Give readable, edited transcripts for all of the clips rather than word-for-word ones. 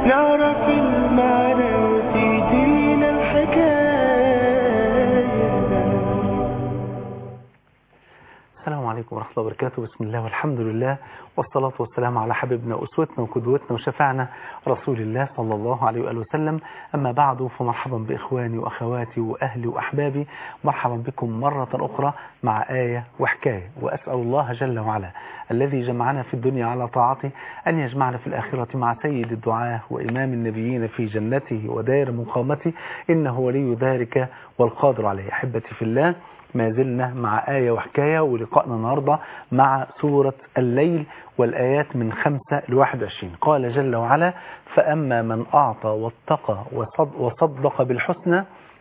نعرف المعنى وتدينا الحكاية. السلام عليكم ورحمة الله وبركاته. بسم الله والحمد لله والصلاة والسلام على حبيبنا وأسوتنا وقدوتنا وشفعنا رسول الله صلى الله عليه وآله وسلم. أما بعد، فمرحبا بإخواني وأخواتي وأهلي وأحبابي، مرحبا بكم مرة أخرى مع آية وحكاية. وأسأل الله جل وعلا الذي جمعنا في الدنيا على طاعته أن يجمعنا في الآخرة مع سيد الدعاة وإمام النبيين في جنته ودائر مقامته، إنه ولي ذلك والقادر عليه. أحبتي في الله، ما زلنا مع آية وحكاية، ولقائنا النهاردة مع سورة الليل والآيات من 5 ل 21. قال جل وعلا: فأما من أعطى واتقى وصدق بالحسنى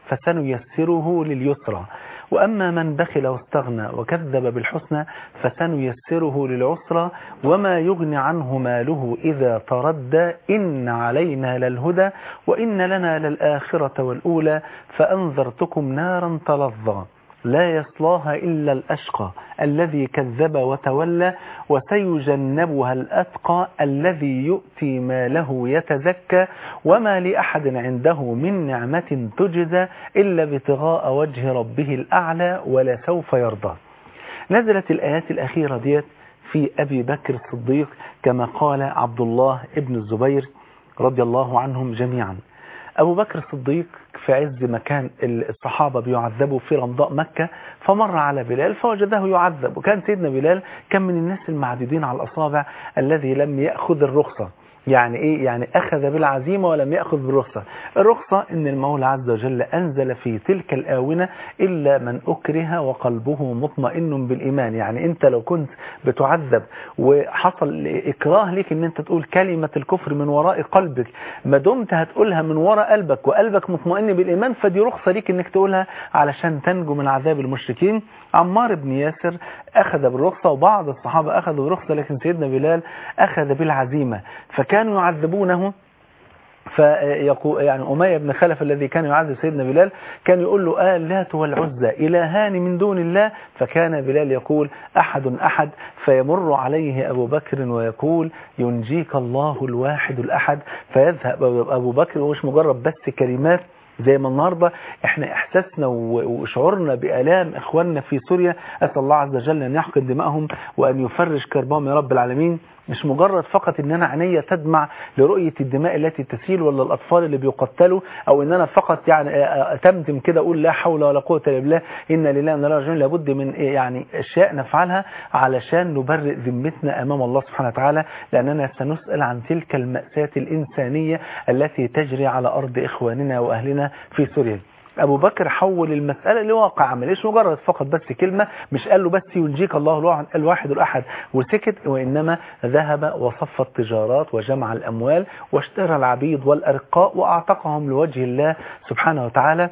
فسنيسره لليسرى، وأما من بخل واستغنى وكذب بالحسنى فسنيسره للعسرى، وما يغني عنه ماله إذا تردى، إن علينا للهدى وإن لنا للآخرة والأولى، فأنذرتكم نارا تلظى لا يصلاها إلا الأشقى الذي كذب وتولى، وسيجنبها الأتقى الذي يؤتي ماله يتزكى، وما لأحد عنده من نعمة تجزى إلا ابتغاء وجه ربه الأعلى ولسوف يرضى. نزلت الآيات الأخيرة ديت في أبي بكر الصديق كما قال عبد الله ابن الزبير رضي الله عنهم جميعا. أبو بكر الصديق في عز مكان الصحابة بيعذبوا في رمضاء مكة، فمر على بلال فوجده يعذب، وكان سيدنا بلال كان من الناس المعدودين على الأصابع الذي لم يأخذ الرخصة. يعني إيه؟ يعني أخذ بالعزيمة ولم يأخذ بالرخصة. الرخصة إن المولى عز وجل أنزل في تلك الآونة إلا من أكره وقلبه مطمئن بالإيمان. يعني أنت لو كنت بتعذب وحصل إكراه لك إن أنت تقول كلمة الكفر من وراء قلبك، ما دمت هتقولها من وراء قلبك وقلبك مطمئن بالإيمان، فدي رخصة لك إنك تقولها علشان تنجو من عذاب المشركين. عمار بن ياسر أخذ بالرخصة وبعض الصحابة أخذوا بالرخصة، لكن سيدنا بلال أخذ بالعزيمة، فكانوا يعذبونه. فيقول يعني أمية بن خلف الذي كان يعذب سيدنا بلال كان يقول له اللات والعزى إلهان من دون الله، فكان بلال يقول أحد أحد، فيمر عليه أبو بكر ويقول ينجيك الله الواحد الأحد، فيذهب أبو بكر، ومش مجرد بس كلمات زي ما النهاردة احنا احساسنا وشعورنا بآلام اخواننا في سوريا، اسال الله عز وجل ان يحقن دمائهم وان يفرج كربهم يا رب العالمين. مش مجرد فقط ان انا عينيا تدمع لرؤية الدماء التي تسيل ولا الاطفال اللي بيقتلوا، او ان انا فقط يعني اتمتم كده اقول لا حول ولا قوة الا بالله انا لله وانا اليه راجعون. لابد من يعني اشياء نفعلها علشان نبرئ ذمتنا امام الله سبحانه وتعالى، لاننا سنسأل عن تلك المأساة الانسانية التي تجري على ارض اخواننا واهلنا في سوريا. أبو بكر حول المسألة لواقع عمل، إيش مجرد فقط بس كلمة، مش قال له بس ينجيك الله الواحد الأحد وسكت، وإنما ذهب وصف التجارات وجمع الأموال واشترى العبيد والأرقاء وأعتقهم لوجه الله سبحانه وتعالى.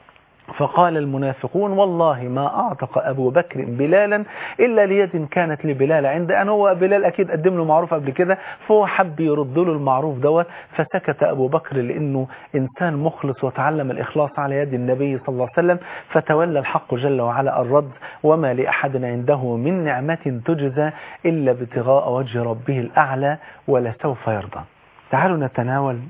فقال المنافقون والله ما أعتق أبو بكر بلالا إلا ليد كانت لبلال عند أن هو بلال أكيد قدم له معروف قبل كده، فهو حب يرد له المعروف دوت. فسكت أبو بكر لأنه إنسان مخلص وتعلم الإخلاص على يد النبي صلى الله عليه وسلم، فتولى الحق جل وعلا الرد: وما لأحد عنده من نعمة تجزى إلا ابتغاء وجه ربه الأعلى ولسوف يرضى. تعالوا نتناول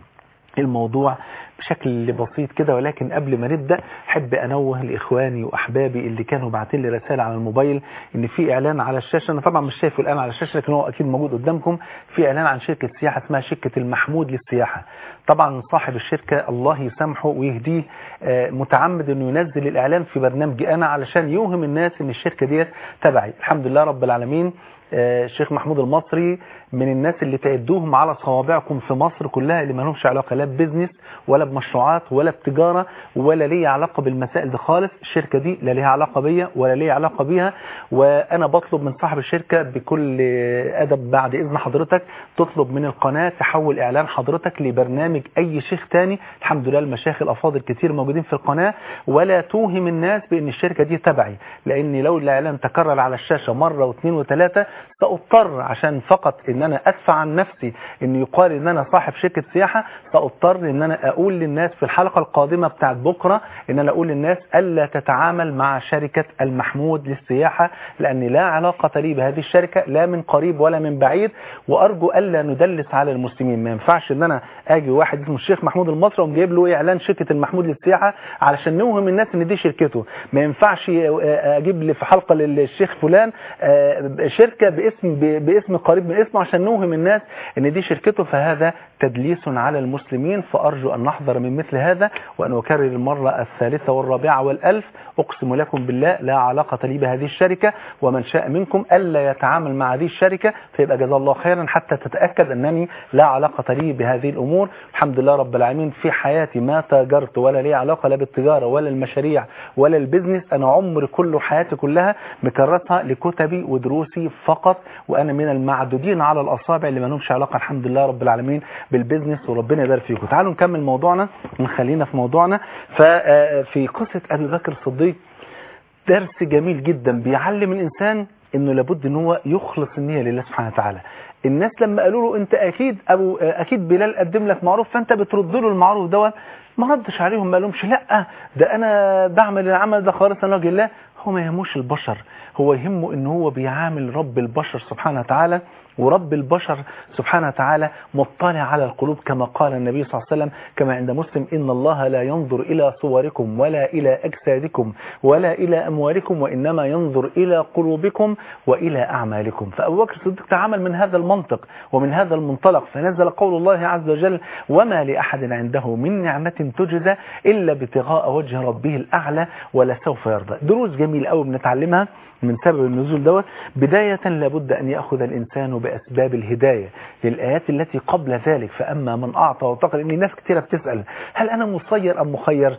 الموضوع بشكل بسيط كده، ولكن قبل ما نبدأ حب أنوه لإخواني وأحبابي اللي كانوا باعتين لي رسالة على الموبايل إن في إعلان على الشاشة. أنا طبعا مش شايفه الآن على الشاشة، لكن هو أكيد موجود قدامكم. في إعلان عن شركة سياحة اسمها شركة المحمود للسياحة. طبعا صاحب الشركة الله يسامحه ويهديه متعمد إنه ينزل الإعلان في برنامجي أنا علشان يوهم الناس إن الشركة ديت تبعي. الحمد لله رب العالمين. الشيخ محمود المصري من الناس اللي تعدوهم على صوابعكم في مصر كلها، اللي ما لهمش علاقة لا ببزنس ولا بمشروعات ولا بتجارة ولا ليه علاقة بالمسائل دي خالص. الشركة دي لا ليها علاقة بيا ولا ليها علاقة بيها. وأنا بطلب من صاحب الشركة بكل أدب بعد إذن حضرتك تطلب من القناة تحول إعلان حضرتك لبرنامج أي شيخ تاني. الحمد لله المشايخ الأفاضل كتير موجودين في القناة، ولا توهم الناس بأن الشركة دي تبعي، لأن لو الإعلان تكرر على الشاشة مرة واثنين وثلاثة سأضطر عشان فقط ان انا ادفع عن نفسي ان يقال ان انا صاحب شركة سياحة، سأضطر ان انا اقول للناس في الحلقة القادمة بتاعت بكرة ان انا اقول للناس الا تتعامل مع شركة المحمود للسياحة، لان لا علاقة لي بهذه الشركة لا من قريب ولا من بعيد، وارجو الا ندلس على المسلمين. ما ينفعش ان انا اجي واحد اسمه الشيخ محمود المصري وجايب له اعلان شركة المحمود للسياحة علشان نوهم الناس ان دي شركته. ما ينفعش اجيب لي في حلقة للشيخ فلان شركة باسم قريب من اسمه عشان نوهم الناس ان دي شركته، فهذا تدليس على المسلمين. فارجو ان نحذر من مثل هذا، وان اكرر المرة الثالثة والرابعة والألف، اقسم لكم بالله لا علاقة لي بهذه الشركة، ومن شاء منكم الا يتعامل مع هذه الشركة فيبقى جزاه الله خيرا، حتى تتأكد انني لا علاقة لي بهذه الامور. الحمد لله رب العالمين في حياتي ما تاجرت ولا لي علاقة لا بالتجارة ولا المشاريع ولا البزنس. انا عمري كله حياتي كلها مكرسها لكتبي ودروسي فقط، وانا من المعدودين على الاصابع اللي ما لهمش علاقة الحمد لله رب العالمين بالبزنس، وربنا يبارك فيكم. تعالوا نكمل موضوعنا ونخلينا في موضوعنا. ففي قصة ابي بكر الصديق درس جميل جدا بيعلم الانسان انه لابد ان هو يخلص النية لله سبحانه وتعالى. الناس لما قالوا له انت اكيد بلال قدم لك معروف فانت بترد له المعروف دوت، ما ردش عليهم، ما لهمش لا ده انا بعمل العمل ده خالصا لوجه الله. هو ما يهموش البشر، هو يهمه ان هو بيعامل رب البشر سبحانه وتعالى، ورب البشر سبحانه وتعالى مطلع على القلوب كما قال النبي صلى الله عليه وسلم كما عند مسلم: إن الله لا ينظر إلى صوركم ولا إلى أجسادكم ولا إلى أموالكم وإنما ينظر إلى قلوبكم وإلى أعمالكم. فأبو بكر الصديق تعامل من هذا المنطق ومن هذا المنطلق، فنزل قول الله عز وجل: وما لأحد عنده من نعمة تجزى إلا ابتغاء وجه ربه الأعلى ولسوف يرضى. دروس جميلة قوي بنتعلمها من سبب النزول دوت. بداية لابد أن يأخذ الإنسان بأسباب الهداية للآيات التي قبل ذلك: فأما من أعطى واتقى. لأن ناس كثيرة بتسأل هل أنا مسير أم مخير؟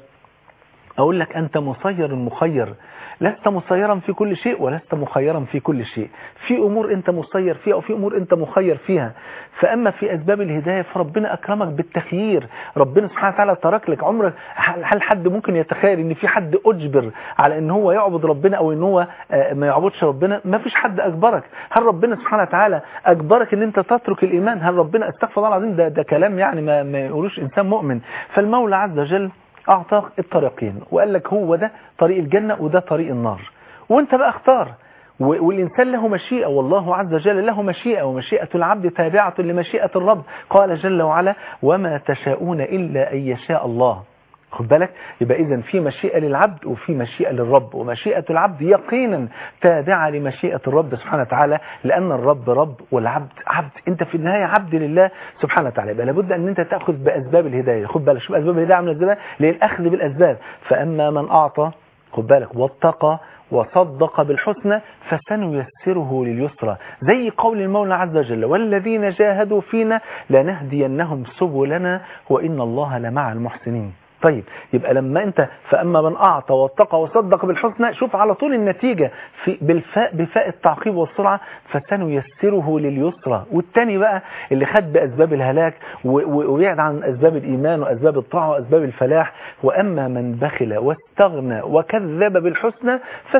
أقول لك أنت مسير مخير، لست مسيرا في كل شيء ولست مخيرا في كل شيء. في أمور أنت مسير فيها وفي أمور أنت مخير فيها. فأما في أسباب الهداية فربنا أكرمك بالتخيير، ربنا سبحانه وتعالى ترك لك عمرك. هل حد ممكن يتخيل أن في حد أجبر على أن هو يعبد ربنا أو أن هو ما يعبدش ربنا؟ ما فيش حد أجبرك. هل ربنا سبحانه وتعالى أجبرك أن أنت تترك الإيمان؟ هل ربنا استغفر الله العظيم ده كلام يعني ما يقولوش إنسان مؤمن. فالمولى عز وجل أعطاك الطريقين وقال لك هو ده طريق الجنة وده طريق النار، وانت بقى اختار. والإنسان له مشيئة، والله عز وجل له مشيئة، ومشيئة العبد تابعة لمشيئة الرب. قال جل وعلا: وما تشاءون إلا أن يشاء الله. خد بالك، يبقى إذن في مشيئة للعبد وفي مشيئة للرب، ومشيئة العبد يقينا تابعة لمشيئة الرب سبحانه وتعالى، لأن الرب رب والعبد عبد. أنت في النهاية عبد لله سبحانه وتعالى. يبقى لابد أن أنت تأخذ بأسباب الهداية. خد بالك، شوف أسباب الهداية عاملة إزاي، للأخذ بالأسباب. فأما من أعطى، خد بالك، واتقى وصدق بالحسنى فسنيسره لليسرى، زي قول المولى عز وجل: والذين جاهدوا فينا لنهدينهم سبلنا وإن الله لمع المحسنين. طيب، يبقى لما انت فأما من أعطى واتقى وصدق بالحسنى، شوف على طول النتيجة بفاء التعقيب والسرعة: فسنيسره لليسرى. والتاني بقى اللي خد بأسباب الهلاك ويعد عن أسباب الإيمان وأسباب الطاعة وأسباب الفلاح: وأما من بخل واستغنى وكذب بالحسنى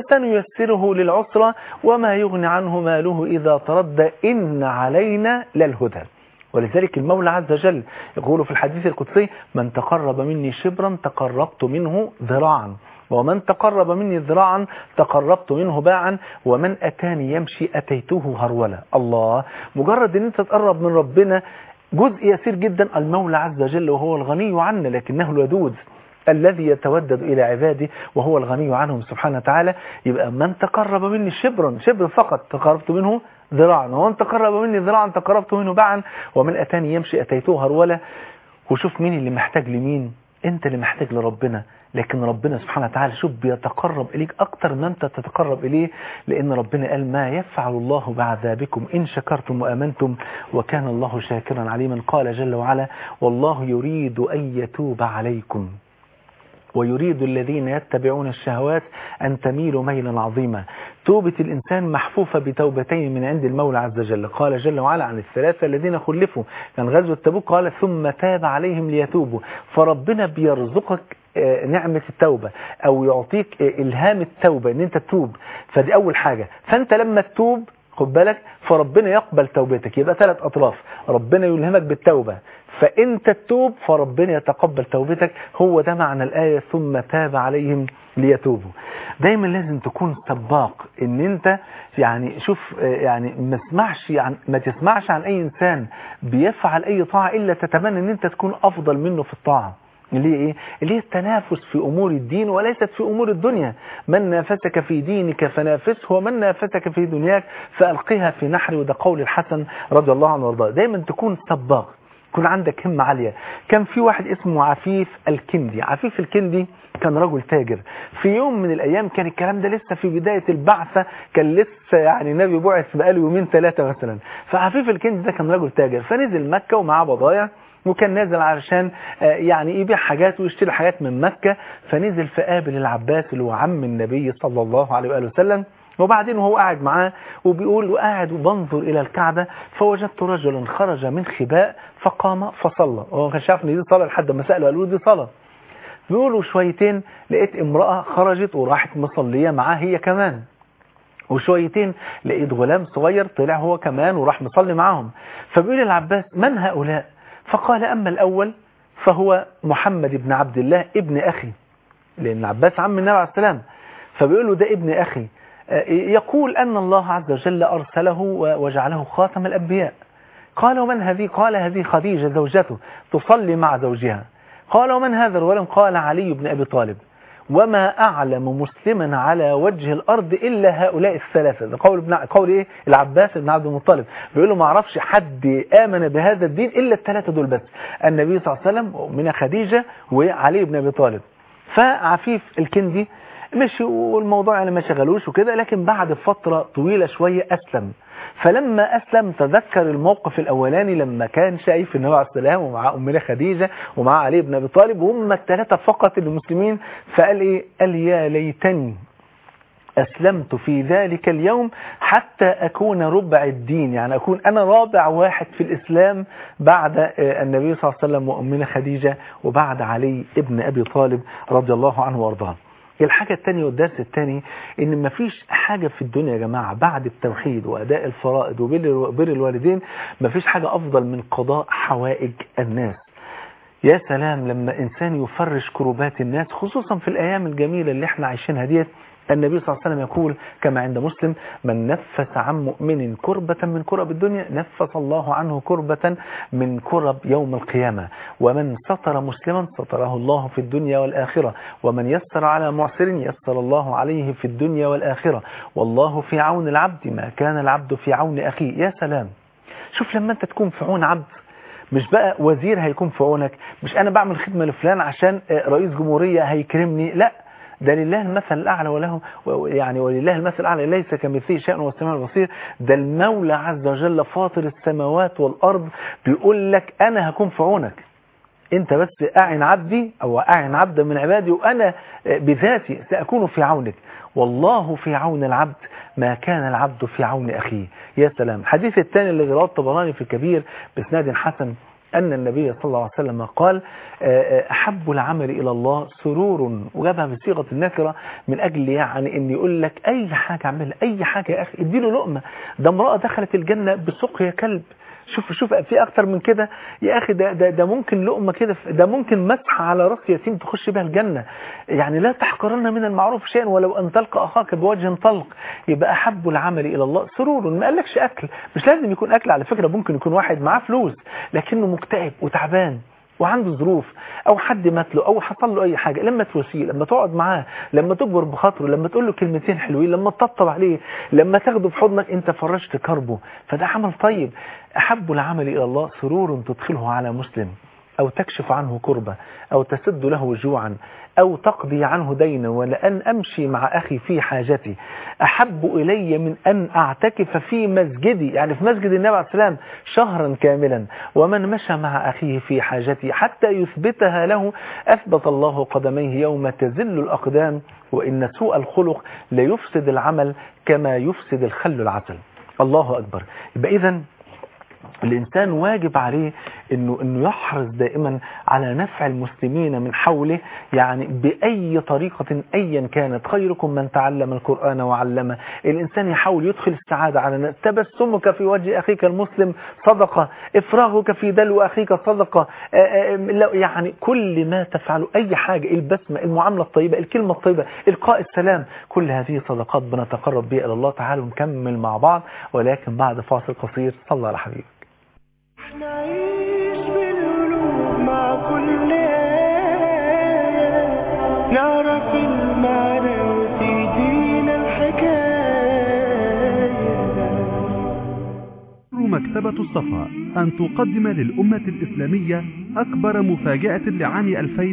فسنيسره للعسرى وما يغني عنه ماله إذا تردى إن علينا للهدى. ولذلك المولى عز وجل يقول في الحديث القدسي: من تقرب مني شبرا تقربت منه ذراعا، ومن تقرب مني ذراعا تقربت منه باعا، ومن أتاني يمشي أتيته هرولا. الله، مجرد ان انت تقرب من ربنا جزء يسير جدا. المولى عز وجل وهو الغني عنا لكنه الودود الذي يتودد إلى عباده وهو الغني عنهم سبحانه وتعالى. يبقى من تقرب مني شبرا، شبر فقط، تقربت منه ذراعا، ومن تقرب مني ذراعا تقربت منه باعا، ومن أتاني يمشي أتيته هرولا. وشوف مين اللي محتاج لمين، انت اللي محتاج لربنا، لكن ربنا سبحانه وتعالى شوف بيتقرب إليك أكتر ما أنت تتقرب إليه، لأن ربنا قال: ما يفعل الله بعذابكم إن شكرتم وأمنتم وكان الله شاكرا عليما. قال جل وعلا: والله يريد أن يتوب عليكم ويريد الذين يتبعون الشهوات أن تميلوا ميلا عظيما. توبة الإنسان محفوفة بتوبتين من عند المولى عز وجل. قال جل وعلا عن الثلاثة الذين خلفوا كان غزوة تبوك: قال: ثم تاب عليهم ليتوبوا. فربنا بيرزقك نعمة التوبة أو يعطيك إلهام التوبة إن أنت تتوب، فدي أول حاجة. فأنت لما تتوب خد بالك، فربنا يقبل توبتك. يبقى 3 أطراف، ربنا يلهمك بالتوبة فأنت تتوب فربنا يتقبل توبتك. هو ده معنى الآية ثم تاب عليهم ليتوبوا. دايما لازم تكون سباق، ان انت يعني شوف يعني ما تسمعش عن اي انسان بيفعل اي طاعة الا تتمنى ان انت تكون افضل منه في الطاعة. اللي هي ايه؟ اللي هي التنافس في امور الدين وليست في امور الدنيا. من نافسك في دينك فنافسه، ومن نافسك في دنياك فالقها في نحر. وده قول الحسن رضي الله عنه وارضاه. دايما تكون سباق، يكون عندك همة عالية. كان في واحد اسمه عفيف الكندي. عفيف الكندي كان رجل تاجر. في يوم من الأيام، كان الكلام ده لسه في بداية البعثة، كان لسه يعني النبي بعث بقاله 2-3 مثلا. فعفيف الكندي ده كان رجل تاجر، فنزل مكة ومعاه بضايع، وكان نازل علشان يعني يبيع حاجات ويشتري حاجات من مكة. فنزل فقابل العباس اللي هو عم النبي صلى الله عليه وآله وسلم. وبعدين وهو قاعد معاه وبيقول وقاعد وبنظر إلى الكعبة، فوجدت رجلا خرج من خباء فقام فصلى. هو كان شاف ان دي صلاة لحد ما سأله قالوا دي صلاة. بيقولوا شويتين لقيت امرأة خرجت وراحت مصلية معاه هي كمان. وشويتين لقيت غلام صغير طلع هو كمان وراح مصلي معاهم. فبيقول العباس من هؤلاء؟ فقال أما الأول فهو محمد بن عبد الله ابن أخي، لأن العباس عم النبي عليه السلام. فبيقول له ده ابن أخي، يقول أن الله عز وجل أرسله وجعله خاتم الأنبياء. قال ومن هذه؟ قال هذه خديجة زوجته تصلي مع زوجها. قال ومن هذا الولد؟ قال علي بن أبي طالب. وما أعلم مسلما على وجه الأرض إلا هؤلاء الثلاثة. ده قول إيه؟ العباس بن عبد المطلب. بيقول له ما أعرفش حد آمن بهذا الدين إلا الثلاثة دول بس، النبي صلى الله عليه وسلم من خديجة وعلي بن أبي طالب. فعفيف الكندي مشي والموضوع يعني ما شغلوش وكده، لكن بعد فترة طويلة شوية أسلم. فلما أسلم تذكر الموقف الأولاني لما كان شايف النبي عليه السلام ومع أمنا خديجة ومع علي بن أبي طالب وهم الثلاثة فقط المسلمين. فقال إيه؟ قال يا ليتني أسلمت في ذلك اليوم حتى أكون ربع الدين، يعني أكون أنا رابع واحد في الإسلام بعد النبي صلى الله عليه وسلم وأمنا خديجة وبعد علي ابن أبي طالب رضي الله عنه وارضاه. الحاجة الثانية والدرس الثاني ان مفيش حاجة في الدنيا يا جماعة بعد التوحيد وأداء الفرائض وبر الوالدين، مفيش حاجة أفضل من قضاء حوائج الناس. يا سلام لما إنسان يفرش كروبات الناس، خصوصا في الأيام الجميلة اللي احنا عايشينها ديت. النبي صلى الله عليه وسلم يقول كما عند مسلم من نفس عن مؤمن كربة من كرب الدنيا نفس الله عنه كربة من كرب يوم القيامة. ومن ستر مسلما ستره الله في الدنيا والآخرة، ومن يسر على معسر يسر الله عليه في الدنيا والآخرة، والله في عون العبد ما كان العبد في عون أخيه. يا سلام، شوف لما أنت تكون في عون عبد، مش بقى وزير هيكون في عونك، مش أنا بعمل خدمة لفلان عشان رئيس جمهورية هيكرمني، لا، ده لله المثل الأعلى وله يعني ولله المثل الأعلى ليس كمثله شيء والسميع البصير. ده المولى عز وجل فاطر السماوات والأرض بيقول لك أنا هكون في عونك، أنت بس أعن عبدي أو أعن عبدا من عبادي وأنا بذاتي سأكون في عونك. والله في عون العبد ما كان العبد في عون أخيه. يا سلام. حديث الثاني اللي رواه الطبراني في الكبير بإسناد حسن أن النبي صلى الله عليه وسلم قال أحب العمل إلى الله سرور، وجابها بصيغة النكرة من أجل يعني أن يقول لك أي حاجة اعملها، أي حاجة يا أخي اديله لقمة. ده امرأة دخلت الجنة بسقيا كلب، شوف في أكتر من كده يا أخي. ده ممكن لقمة كده، ده ممكن مسح على رأس يتيم تخش بها الجنة. يعني لا تحقرن من المعروف شيئا ولو أن تلقى أخاك بوجه طلق. يبقى أحب العمل إلى الله سرور. ما قالكش أكل، مش لازم يكون أكل على فكرة، ممكن يكون واحد معاه فلوس لكنه مكتئب وتعبان وعنده ظروف او حد مات له او حصل له اي حاجه، لما تواسيه، لما تقعد معاه، لما تكبر بخاطره، لما تقول له كلمتين حلوين، لما تطبطب عليه، لما تاخده في حضنك، انت فرجت كربه، فده عمل طيب. احب العمل الى الله سرور تدخله على مسلم، او تكشف عنه كربة، او تسد له جوعا، او تقضي عنه دينا، ولأن امشي مع اخي في حاجتي احب الي من ان اعتكف في مسجدي، يعني في مسجد النبي عليه السلام شهرا كاملا. ومن مشى مع اخيه في حاجتي حتى يثبتها له اثبت الله قدميه يوم تزل الاقدام، وان سوء الخلق ليفسد العمل كما يفسد الخل العسل. الله اكبر. يبقى اذا الإنسان واجب عليه إنه يحرص دائما على نفع المسلمين من حوله، يعني بأي طريقة أيا كانت. خيركم من تعلم القرآن وعلمه. الإنسان يحاول يدخل السعادة على الناس. تبسمك في وجه أخيك المسلم صدقة، إفراغك في دلو أخيك صدقة. يعني كل ما تفعله، أي حاجة، البسمة، المعاملة الطيبة، الكلمة الطيبة، إلقاء السلام، كل هذه صدقات بنتقرب بها إلى الله. تعالوا نكمل مع بعض، ولكن بعد فاصل قصير. صلى على حبيبك. نعيش بالقلوب مع كل آية، نعرف المعنى وتدينا الحكاية. مكتبة الصفا أن تقدم للأمة الإسلامية أكبر مفاجأة لعام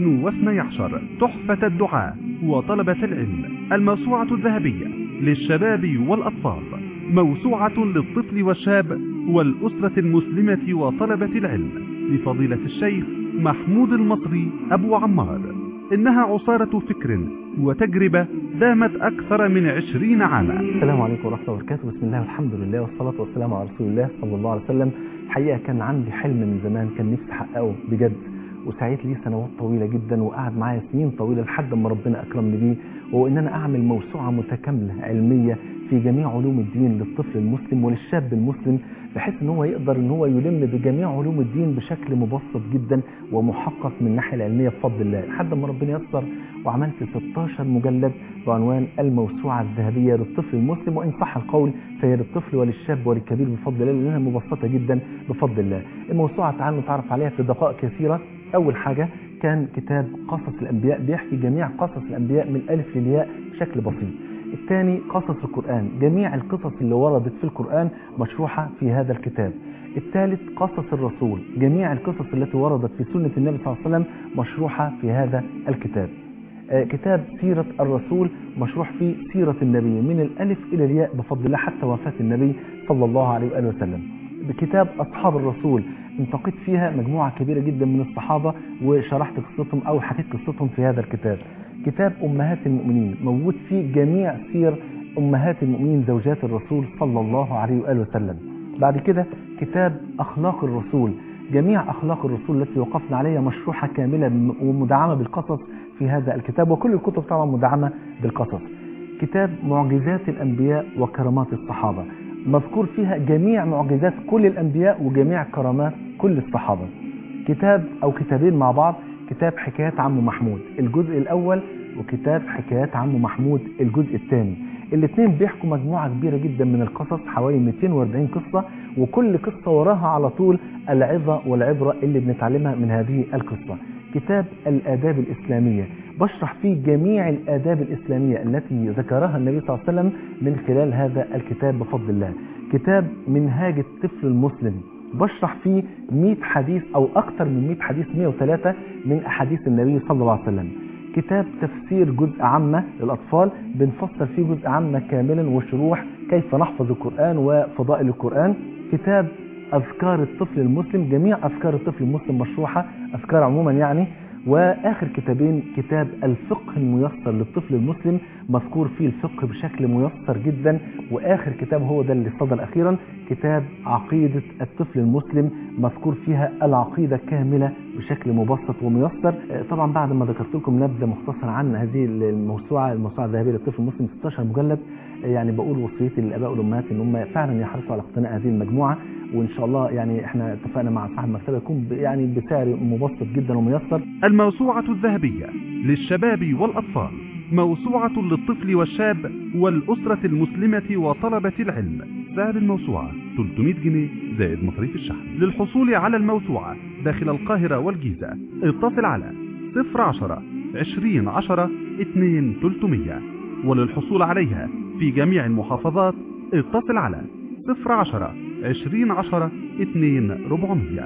2012، تحفة الدعاء وطلبة العلم، الموسوعة الذهبية للشباب والأطفال، موسوعة للطفل والشاب والأسرة المسلمة وطلبة العلم، لفضيلة الشيخ محمود المصري أبو عمار. إنها عصارة فكر وتجربة دامت أكثر من 20 عاما. السلام عليكم ورحمة الله وبركاته. بسم الله والحمد لله والصلاة والسلام على رسول الله صلى الله عليه وسلم. الحقيقة كان عندي حلم من زمان، كان نفسي أحققه بجد، وسعيت لي سنوات طويلة جدا، وقعد معايا سنين طويلة لحد ما ربنا أكرمني بيه، وهو إن أنا أعمل موسوعة متكاملة علمية في جميع علوم الدين للطفل المسلم وللشاب المسلم، بحيث ان هو يقدر ان هو يلم بجميع علوم الدين بشكل مبسط جدا ومحقق من الناحيه العلميه بفضل الله، لحد ما ربنا ييسر وعملت 16 مجلد بعنوان الموسوعه الذهبيه للطفل المسلم، وان صح القول فهي للطفل وللشاب وللكبير بفضل الله، لانها مبسطه جدا بفضل الله. الموسوعه تعالوا نتعرف عليها في دقائق كثيره. اول حاجه كان كتاب قصص الانبياء، بيحكي جميع قصص الانبياء من الالف للياء بشكل بسيط. الثاني قصص القرآن، جميع القصص اللي وردت في القرآن مشروحة في هذا الكتاب. الثالث قصص الرسول، جميع القصص التي وردت في سنة النبي صلى الله عليه وسلم مشروحة في هذا الكتاب. كتاب سيرة الرسول مشروح فيه سيرة النبي من الألف إلى الياء بفضل الله حتى وفاة النبي صلى الله عليه وآله وسلم. بكتاب أصحاب الرسول انتقيت فيها مجموعة كبيرة جدا من الصحابة وشرحت قصتهم أو حكيت قصتهم في هذا الكتاب. كتاب أمهات المؤمنين موجود فيه جميع سير أمهات المؤمنين زوجات الرسول صلى الله عليه وآله وسلم. بعد كده كتاب أخلاق الرسول، جميع أخلاق الرسول التي وقفنا عليها مشروحة كاملة ومدعمة بالقصص في هذا الكتاب، وكل الكتب طبعا مدعمة بالقصص. كتاب معجزات الأنبياء وكرامات الصحابة، مذكور فيها جميع معجزات كل الأنبياء وجميع كرامات كل الصحابة. كتاب أو كتابين مع بعض، كتاب حكايات عم محمود الجزء الأول، وكتاب حكايات عم محمود الجزء الثاني. الاثنين بيحكوا مجموعة كبيرة جدا من القصص، حوالي 240 قصة، وكل قصة وراها على طول العظة والعبرة اللي بنتعلمها من هذه القصة. كتاب الآداب الإسلامية، بشرح فيه جميع الآداب الإسلامية التي ذكرها النبي صلى الله عليه وسلم من خلال هذا الكتاب بفضل الله. كتاب منهاج الطفل المسلم، بشرح فيه 100 حديث أو أكثر من 100 حديث، 103 من أحاديث النبي صلى الله عليه وسلم. كتاب تفسير جزء عامة للأطفال، بنفسر فيه جزء عامة كاملا وشروح كيف نحفظ القرآن وفضائل القرآن. كتاب أذكار الطفل المسلم، جميع أذكار الطفل المسلم مشروحة، أذكار عموما يعني. وآخر كتابين كتاب الفقه الميسر للطفل المسلم، مذكور فيه الفقه بشكل ميسر جدا. وآخر كتاب هو ده اللي صدر أخيرا، كتاب عقيدة الطفل المسلم، مذكور فيها العقيدة كاملة بشكل مبسط وميسر. طبعا بعد ما ذكرت لكم نبذة مختصرة عن هذه الموسوعة الذهبية للطفل المسلم 16 مجلد، يعني بقول وصيتي للآباء والأمهات إن هم فعلا يحرصوا على اقتناء هذه المجموعة، وإن شاء الله يعني احنا اتفقنا مع صاحب المكتبة يكون يعني بسعر مبسط جدا وميسر. الموسوعة الذهبية للشباب والأطفال، موسوعة للطفل والشاب والأسرة المسلمة وطلبة العلم. سعر الموسوعة 300 جنيه زائد مصاريف الشحن. للحصول على الموسوعة داخل القاهرة والجيزة اتصل على 010 20 10 2 300، وللحصول عليها في جميع المحافظات اتصل على 010 20 10 2 400.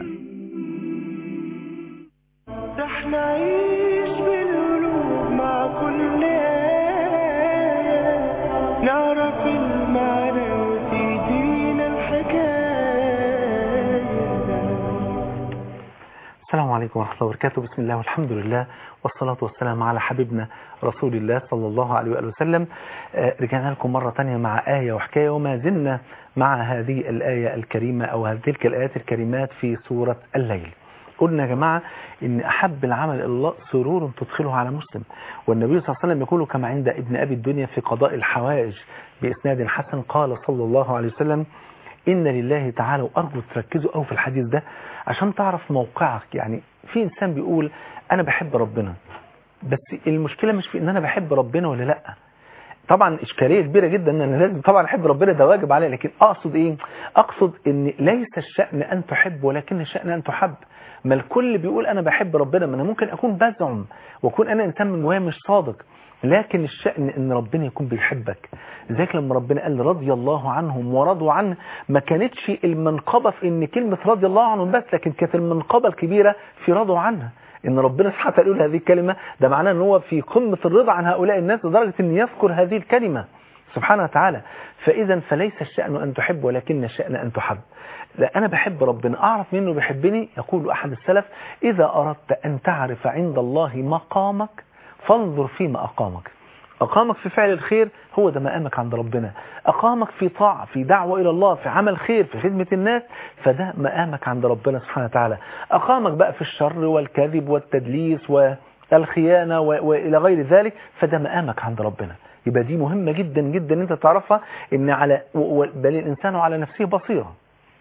رح نعيش بالقلوب مع كل آية، نعرف المعنى وتدينا الحكاية. السلام عليكم ورحمة الله وبركاته. بسم الله والحمد لله والصلاة والسلام على حبيبنا رسول الله صلى الله عليه وآله وسلم. رجعنا لكم مرة تانية مع آية وحكاية، وما زلنا مع هذه الآية الكريمة أو تلك الآيات الكريمات في سورة الليل. قلنا يا جماعة إن أحب العمل إلى الله سرور تدخله على مسلم، والنبي صلى الله عليه وسلم يقول كما عند ابن أبي الدنيا في قضاء الحوائج بإسناد حسن قال صلى الله عليه وسلم: إن لله تعالى، وأرجو تركزوا أو في الحديث ده عشان تعرف موقعك. يعني في إنسان بيقول أنا بحب ربنا، بس المشكلة مش في إن أنا بحب ربنا ولا لأ. طبعا إشكالية كبيرة جدا إن أنا لازم طبعا أحب ربنا، ده واجب عليه، لكن أقصد إيه؟ أقصد إن ليس الشأن أن تحب، ولكن الشأن أن تحب. ما الكل بيقول أنا بحب ربنا، ما أنا ممكن أكون بزعم وأكون أنا إنسان من جوايا مش صادق، لكن الشأن إن ربنا يكون بيحبك. ذلك لما ربنا قال رضي الله عنهم ورضوا عنه، ما كانتش المنقبة في إن كلمة رضي الله عنهم بس، لكن كانت المنقبة الكبيرة في رضوا عنها. إن ربنا سبحانه وتعالى يقول هذه الكلمة، ده معناه إن هو في قمة الرضا عن هؤلاء الناس لدرجة إن يذكر هذه الكلمة سبحانه وتعالى. فإذا فليس الشأن أن تحب، ولكن الشأن أن تحب. لا أنا بحب ربنا، أعرف منه بيحبني. يقول أحد السلف: إذا أردت أن تعرف عند الله مقامك فانظر فيما أقامك. أقامك في فعل الخير، هو ده مقامك عند ربنا. أقامك في طاعة، في دعوة إلى الله، في عمل خير، في خدمة الناس، فده مقامك عند ربنا سبحانه وتعالى. أقامك بقى في الشر والكذب والتدليس والخيانة وإلى غير ذلك، فده مقامك عند ربنا. يبقى دي مهمة جدا جدا أنت تعرفها، إن بل الإنسان على نفسه بصيرة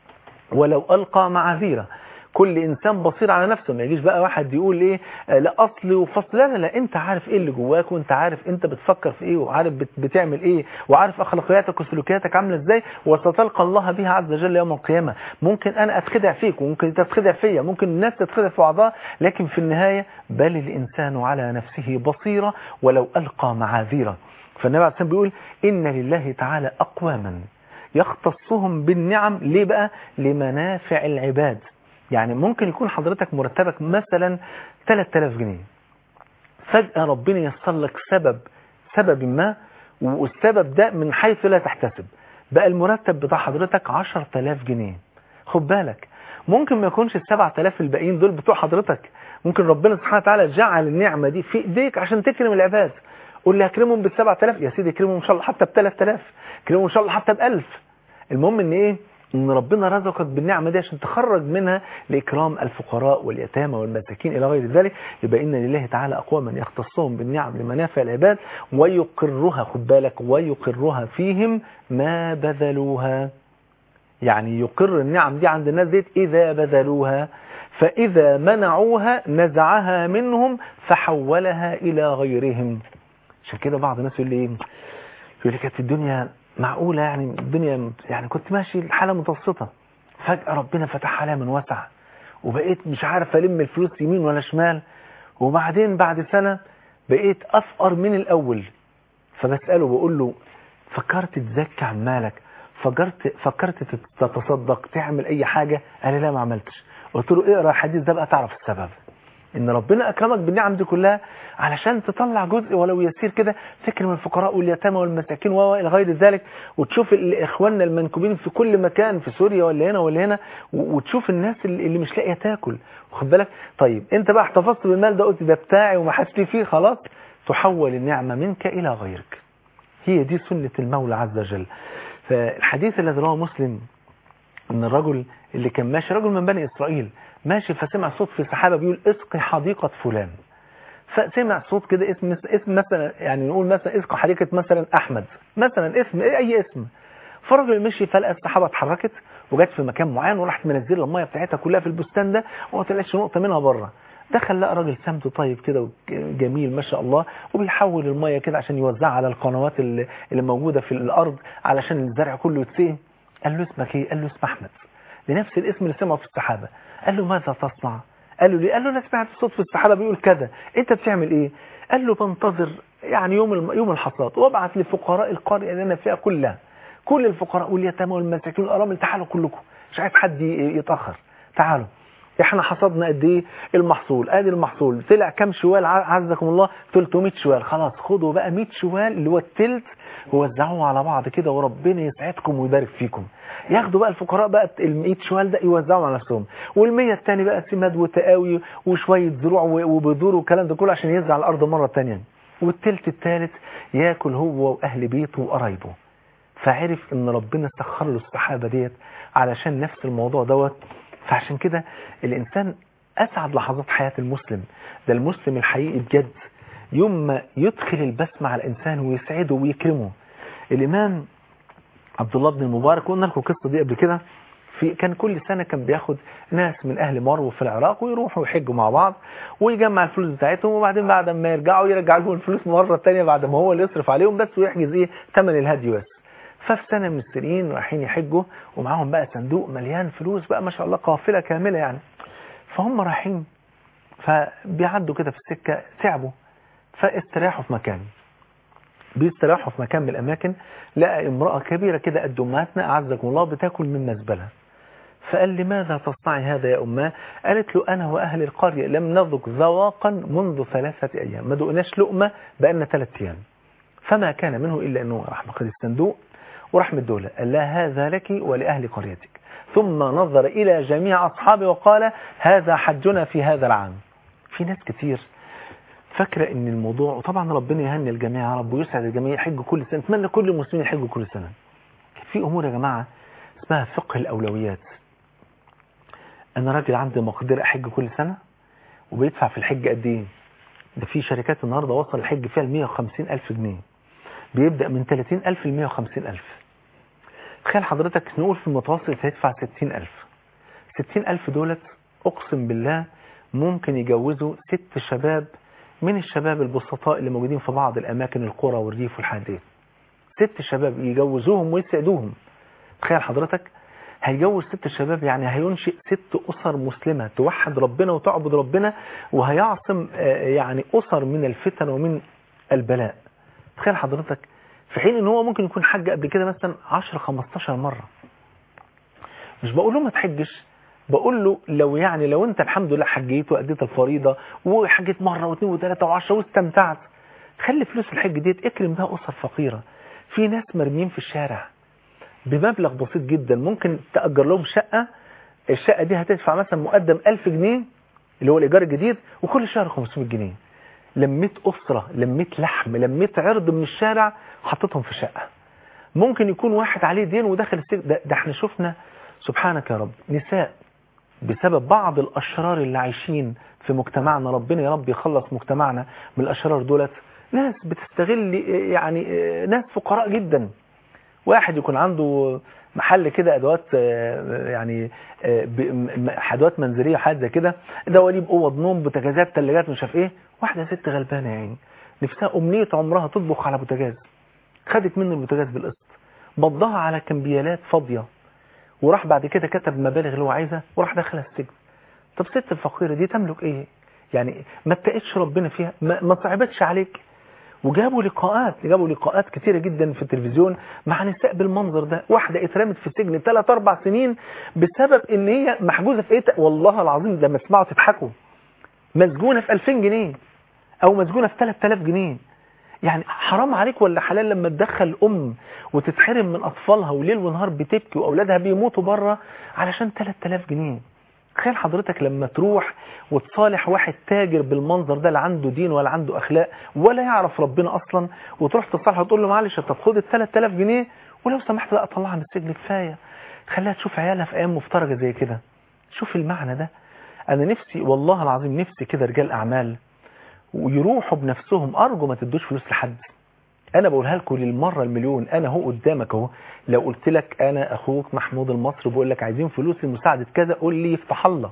ولو ألقى معاذيره. كل إنسان بصير على نفسه، ما يجيش بقى واحد يقول إيه لا أصل وفصل، لا لا لا، أنت عارف إيه اللي جواك، وأنت عارف أنت بتفكر في إيه، وعارف بتعمل إيه، وعارف أخلاقياتك وسلوكياتك عاملة إزاي، وستلقى الله بها عز وجل يوم القيامة. ممكن أنا أتخدع فيك، وممكن تتخدع فيا، ممكن الناس تتخدع في بعضها، لكن في النهاية بل الإنسان على نفسه بصيرة ولو ألقى معاذيره. فالنبي عليه الصلاة والسلام بيقول إن لله تعالى أقواما يختصهم بالنعم. ليه بقى؟ لمنافع العباد. يعني ممكن يكون حضرتك مرتبك مثلا 3000 جنيه، فجأة ربنا ييسر لك سبب ما، والسبب ده من حيث لا تحتسب بقى المرتب بتاع حضرتك 10000 جنيه. خد بالك، ممكن ما يكونش ال7000 الباقيين دول بتوع حضرتك، ممكن ربنا سبحانه وتعالى جعل النعمة دي في ايديك عشان تكرم العباد. قول لي هكرمهم بال7000، يا سيدي اكرمهم ان شاء الله حتى ب3000، اكرمهم ان شاء الله حتى ب1000. المهم ان ايه؟ ان ربنا رزقك بالنعمة دي عشان تخرج منها لإكرام الفقراء واليتامى والمساكين إلى غير ذلك. يبقى إن لله تعالى أقواما يختصهم بالنعم لمنافع العباد ويقرها، خد بالك، ويقرها فيهم ما بذلوها. يعني يقر النعم دي عند الناس ديت إذا بذلوها، فإذا منعوها نزعها منهم فحولها إلى غيرهم. عشان كده بعض الناس يقول لي كانت الدنيا معقولة، يعني الدنيا يعني كنت ماشي الحالة متوسطة، فجأة ربنا فتح عليها من وسع، وبقيت مش عارف ألم الفلوس يمين ولا شمال، وبعدين بعد سنة بقيت أفقر من الأول. فبسأله بقول له فكرت تزكي عن مالك، فكرت تتصدق، تعمل أي حاجة؟ قال لي لا ما عملتش. قلت له اقرأ الحديث ده بقى تعرف السبب، ان ربنا اكرمك بالنعم دي كلها علشان تطلع جزء ولو يسير كده فكر من الفقراء واليتامى والمساكين والى غير ذلك، وتشوف اخواننا المنكوبين في كل مكان في سوريا ولا هنا ولا هنا، وتشوف الناس اللي مش لاقيه تاكل، واخد بالك. طيب انت بقى احتفظت بالمال ده، قلت ده بتاعي وما حدش لي فيه، خلاص تحول النعمه منك الى غيرك. هي دي سنه المولى عز وجل. فالحديث الذي رواه مسلم ان الرجل اللي كان ماشي، رجل من بني اسرائيل ماشي، فسمع صوت في السحابة بيقول اسقي حديقة فلان. فسمع صوت كده اسم مثلا، يعني نقول مثلا اسقي حديقة مثلا أحمد، مثلا اسم أي اسم. فالرجل مشي فلقى السحابة اتحركت وجت في مكان معين، وراحت منزله المية بتاعتها كلها في البستان ده، وما طلعش نقطة منها بره. دخل لقى راجل سمته طيب كده وجميل ما شاء الله، وبيحول المية كده عشان يوزعها على القنوات اللي موجودة في الأرض علشان الزرع كله يتسقي. قال له اسمك ايه؟ قال له اسم أحمد، لنفس الاسم اللي سمعه في السحابة. قال له ماذا تصنع؟ قال له ليه؟ قال له انا سمعت الصوت في السحابة بيقول كذا، انت بتعمل ايه؟ قال له بنتظر يعني يوم الحصاد، وابعث لفقراء القرية اللي انا فيها كلها، كل الفقراء واليتامى والمساكين والارامل، تعالوا كلكم، مش عايز حد يتأخر، تعالوا. احنا حصدنا قد ايه المحصول، ادي المحصول طلع كام شوال عزكم الله 300 شوال، خلاص خدوا بقى 100 شوال اللي هو الثلث ووزعوه على بعض كده وربنا يسعدكم ويبارك فيكم. ياخدوا بقى الفقراء بقى ال 100 شوال ده يوزعوا على نفسهم، وال100 الثاني بقى سماد وتقاوي وشويه زروع وبذور والكلام ده كله عشان يرجع على الارض مره ثانيه، والثلث الثالث ياكل هو واهل بيته وقرايبه. فعرف ان ربنا سخر له السحابه ديت علشان نفس الموضوع دوت. فعشان كده الإنسان أسعد لحظات حياة المسلم، ده المسلم الحقيقي بجد يوم ما يدخل البسمة على الإنسان ويسعده ويكرمه. الإمام عبد الله بن المبارك، قلنا لكم القصة دي قبل كده، كان كل سنة كان بياخد ناس من أهل مرو في العراق ويروحوا يحجوا مع بعض ويجمع الفلوس بتاعتهم، وبعدين بعد ما يرجعوا يرجع لهم الفلوس مرة تانية بعد ما هو اللي يصرف عليهم بس ويحجز ثمن الهدي بس. ففي سنة من السنين رايحين يحجوا ومعاهم بقى صندوق مليان فلوس بقى ما شاء الله قافلة كاملة يعني. فهم رايحين فبيعدوا كده في السكة تعبوا فاستراحوا في مكان، بيستراحوا في مكان من الأماكن لقى امرأة كبيرة كده قد أمهاتنا أعزكم الله بتاكل من مزبلة. فقال لماذا تصنعي هذا يا أماه؟ قالت له أنا وأهل القرية لم نذق ذواقا منذ 3 أيام، ما دقناش لقمة بقالنا 3 أيام. فما كان منه إلا أنه راح مخذ الصندوق ورحمة الدولة قال لها هذا لك ولأهل قريتك، ثم نظر إلى جميع أصحابه وقال هذا حجنا في هذا العام. في ناس كتير فاكرة ان الموضوع، وطبعا ربنا يهني الجميع يا رب ويسعد الجميع يحجوا كل سنة، اتمنى كل المسلمين يحجوا كل سنة. في أمور يا جماعة اسمها فقه الأولويات. أنا راجل عندي مقدرة أحج كل سنة وبيدفع في الحج قد إيه؟ ده في شركات النهاردة وصل الحج فيها 150,000 جنيه، بيبدأ من 30,000 ل 150,000. تخيل حضرتك نقول في المتوسط هيدفع 60,000. 60,000 دولت أقسم بالله ممكن يجوزوا 6 شباب من الشباب البسطاء اللي موجودين في بعض الأماكن القرى والريف والحديث. 6 شباب يجوزوهم ويسعدوهم. تخيل حضرتك هيجوز 6 شباب يعني هينشئ 6 أسر مسلمة توحد ربنا وتعبد ربنا، وهيعصم يعني أسر من الفتن ومن البلاء. تخيل حضرتك في حين ان هو ممكن يكون حج قبل كده مثلا 10-15 مرة. مش بقول له ما تحجش، بقول له لو انت الحمد لله حجيت وأديت الفريضة وحجيت مرة واثنين وثلاثة وعشرة واستمتعت، خلي فلوس الحج ديت اكرم بها أسر فقيرة. في ناس مرمين في الشارع بمبلغ بسيط جدا، ممكن تأجر لهم شقة، الشقة دي هتدفع مثلا مقدم 1000 جنيه اللي هو الإيجار الجديد، وكل شهر 500 جنيه. لميت أسرة، لميت لحم، لميت عرض من الشارع حطيتهم في شقة. ممكن يكون واحد عليه دين ودخل السجن. ده احنا شفنا سبحانك يا رب نساء بسبب بعض الأشرار اللي عايشين في مجتمعنا، ربنا يا رب يخلص مجتمعنا من الأشرار دولت. ناس بتستغل يعني ناس فقراء جدا. واحد يكون عنده محل كده أدوات يعني أدوات منزلية حاجة زي كده، دواليب أوض نوم بوتاجازات ثلاجات مش عارف إيه. واحدة ست غلبانة يعني نفسها أمنية عمرها تطبخ على بوتاجاز، خدت منه البوتاجاز بالقسط، بضها على كمبيالات فاضية، وراح بعد كده كتب مبالغ اللي هو عايزها وراح دخلها السجن. طب ست الفقيرة دي تملك إيه؟ يعني ما اتقتش ربنا فيها، ما صعبتش عليك. وجابوا لقاءات كتيرة جدا في التلفزيون مع نساء بالمنظر ده. واحدة اترمت في السجن 3-4 سنين بسبب ان هي محجوزة في ايه. والله العظيم لما تسمعوا تضحكوا، مسجونة في 2000 جنيه او مسجونة في 3000 جنيه. يعني حرام عليك ولا حلال لما تدخل ام وتتحرم من اطفالها وليل ونهار بتبكي واولادها بيموتوا بره علشان 3000 جنيه. تخيل حضرتك لما تروح وتصالح واحد تاجر بالمنظر ده، لا عنده دين ولا عنده اخلاق ولا يعرف ربنا اصلا، وتروح تصالحه وتقول له معلش طب خد ال 3000 جنيه ولو سمحت بقى طلعها من السجن كفايه، خليها تشوف عيالها في ايام مفترجه زي كده. شوف المعنى ده. انا نفسي والله العظيم نفسي كده رجال اعمال ويروحوا بنفسهم. ارجو ما تدوش فلوس لحد. انا بقولها لكم للمره المليون، انا هو قدامك اهو. لو قلت لك انا اخوك محمود المصري بقول لك عايزين فلوس لمساعده كذا، قول لي يفتح الله،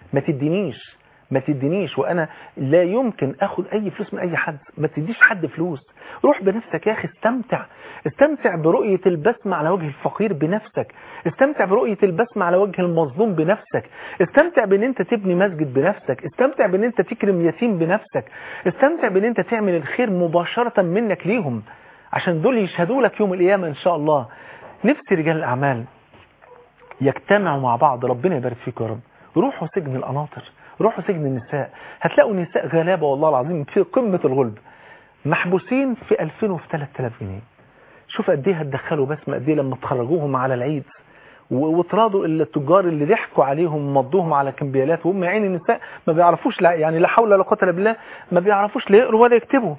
ما تدينيش وانا لا يمكن اخد اي فلوس من اي حد. ما تديش حد فلوس، روح بنفسك يا اخي. استمتع برؤيه البسمه على وجه الفقير بنفسك، استمتع برؤيه البسمه على وجه المظلوم بنفسك، استمتع بان انت تبني مسجد بنفسك، استمتع بان انت تكرم يتيم بنفسك، استمتع بان انت تعمل الخير مباشره منك ليهم عشان دول يشهدوا لك يوم القيامه ان شاء الله. نفسي رجال الاعمال يجتمعوا مع بعض، ربنا يبارك فيك يا رب، روحوا سجن القناطر، روحوا سجن النساء، هتلاقوا نساء غلابة والله العظيم في قمة الغلب محبوسين في 2000 وفي 3000 جنيه. شوف قد ايه هتدخلوا بسمة، قد ايه لما تخرجوهم على العيد وطرادوا التجار اللي ضحكوا عليهم مضوهم على كمبيالات، وهم عين النساء ما بيعرفوش يعني لا حول ولا قوه الا بالله، ما بيعرفوش لا يقروا ولا يكتبوا،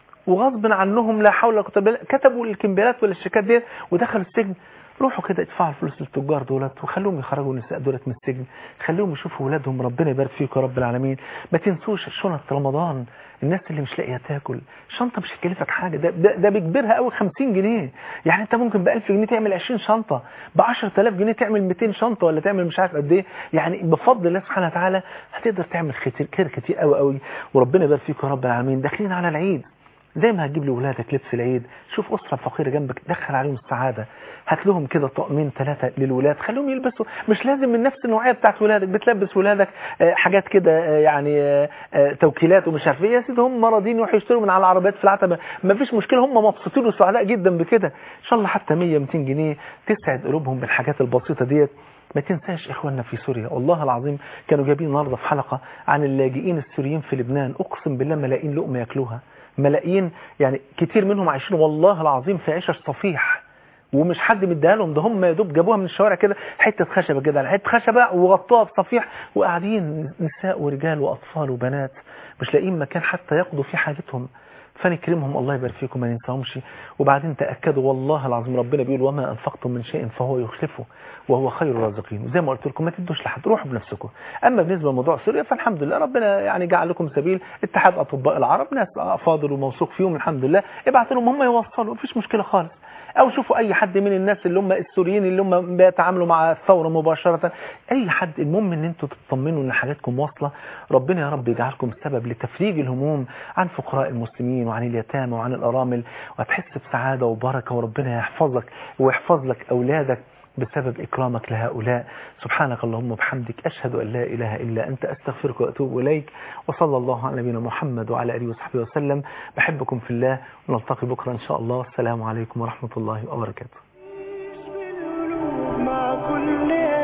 وغصب عنهم لا حول ولا قوه الا بالله كتبوا الكمبيالات ولا الشيكات دي ودخلوا السجن. روحوا كده ادفعوا الفلوس للتجار دولت وخلوهم يخرجوا النساء دولت من السجن، خلوهم يشوفوا اولادهم، ربنا يبارك فيكم يا رب العالمين. ما تنسوش شنط رمضان، الناس اللي مش لاقيه تاكل، شنطه مش هتكلفك حاجه، ده بيكبرها قوي 50 جنيه، يعني انت ممكن ب 1000 جنيه تعمل 20 شنطه، ب 10000 جنيه تعمل 200 شنطه ولا تعمل مش عارف قد ايه، يعني بفضل الله سبحانه وتعالى هتقدر تعمل خير كتير قوي قوي، وربنا يبارك فيكم يا رب العالمين. داخلين على العيد، زي ما هتجيب لاولادك لبس العيد، شوف اسره فقيره جنبك دخل عليهم السعاده، هات لهم كده طقمين 3 للولاد، خليهم يلبسوا، مش لازم من نفس النوعيه بتاعت ولادك، بتلبس ولادك حاجات كده يعني توكيلات ومش عارف ايه، يا سيدي هم راضيين يروحوا يشتروا من على العربيات في العتبه، ما فيش مشكله، هم مبسوطين وسعداء جدا بكده، ان شاء الله حتى 100 200 جنيه تسعد قلوبهم بالحاجات البسيطه ديت. ما تنساش اخواننا في سوريا، والله العظيم كانوا جايبين النهارده في حلقه عن اللاجئين السوريين في لبنان، اقسم بالله ملايين لقمه ياكلوها، ملايين، يعني كتير منهم عايشين والله العظيم في عيشه صفيح، ومش حد مديها لهم، ده هم يا دوب جابوها من الشوارع كده، حته خشبه كده، حته خشبه وغطوها بصفيح، وقاعدين نساء ورجال واطفال وبنات مش لاقيين مكان حتى يقضوا فيه حاجتهم، فنكرمهم الله يبارك فيكم ما ننساهمش. وبعدين تاكدوا والله العظيم ربنا بيقول وما انفقتم من شيء فهو يخلفه وهو خير الرازقين، وزي ما قلت لكم ما تدوش لحد، روحوا بنفسكم. اما بالنسبه لموضوع سوريا فالحمد لله ربنا يعني جعل لكم سبيل، اتحاد اطباء العرب ناس افاضل وموثوق فيهم الحمد لله، ابعتوا لهم هم يوصلوا، مفيش مشكله خالص، او شوفوا اي حد من الناس اللي هم السوريين اللي هم بيتعاملوا مع الثوره مباشره، اي حد، المهم ان انتوا تطمنوا ان حاجاتكم واصله، ربنا يا رب يجعلكم سبب لتفريج الهموم عن فقراء المسلمين وعن اليتامى وعن الارامل، وهتحس بسعاده وبركه، وربنا يحفظك ويحفظ لك اولادك بسبب إكرامك لهؤلاء. سبحانك اللهم وبحمدك، أشهد أن لا إله إلا أنت، أستغفرك وأتوب إليك، وصلى الله على نبينا محمد وعلى آله وصحبه وسلم. بحبكم في الله، ونلتقي بكرة إن شاء الله. السلام عليكم ورحمة الله وبركاته. مع كل